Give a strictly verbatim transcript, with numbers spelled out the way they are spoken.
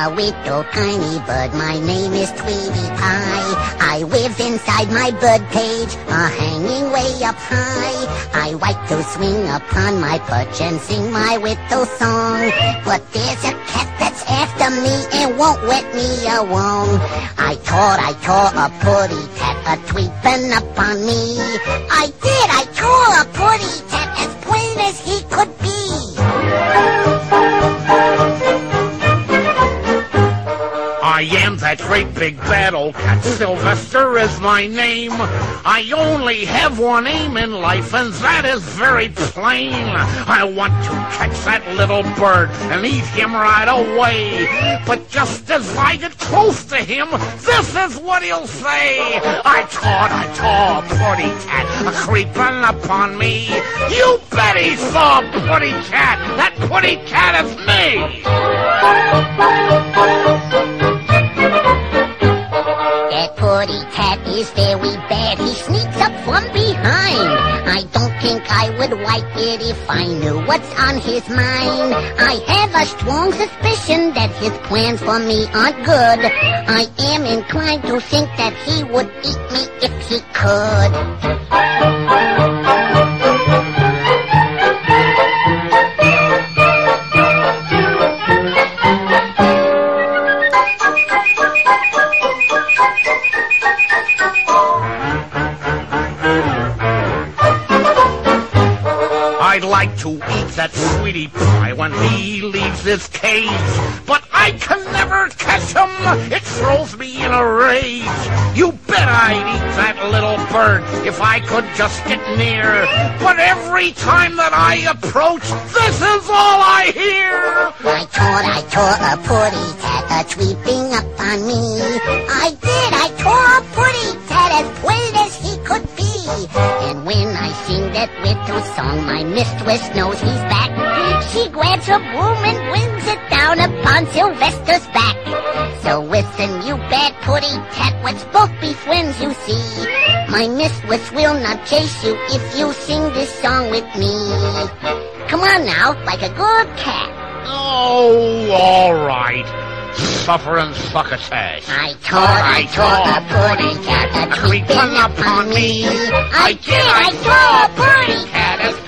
a little tiny bird, my name is Tweety Pie. I live inside my bird cage, a hanging way up high. I like to swing upon my perch and sing my little song. But there's a cat that's after me and won't let me alone. I thought I saw a pretty cat a-tweeping up on me. I did, I saw a pretty cat as plain as he could be. I am that great big bad old cat, Sylvester is my name. I only have one aim in life, and that is very plain. I want to catch that little bird and eat him right away. But just as I get close to him, this is what he'll say. I thought I saw a pretty cat a-creeping up on me. You bet he saw a pretty cat. That pretty cat is me. That pretty cat is very bad. He sneaks up from behind. I don't think I would like it if I knew what's on his mind. I have a strong suspicion that his plans for me aren't good. I am inclined to think that he would eat me if he could. I'd like to eat that sweetie pie when he leaves his cage, but I can never catch him. It throws me in a rage. You bet I'd eat that little bird if I could just get near. But every time that I approach, this is all I hear. I thought I saw a pretty cat a-tweeping up on me. I did, I saw a pretty cat as plain as he could be. And when I sing that little song, my mistress knows he's back. She grabs her broom and brings it down upon Sylvester's back. So listen, you bad pretty cat, let's both be friends, you see. My mistress will not chase you if you sing this song with me. Come on now, like a good cat. Oh, all right. Suffer and succotash. I thought I saw a pretty cat a-creeping up on me. I did, I saw a pretty cat as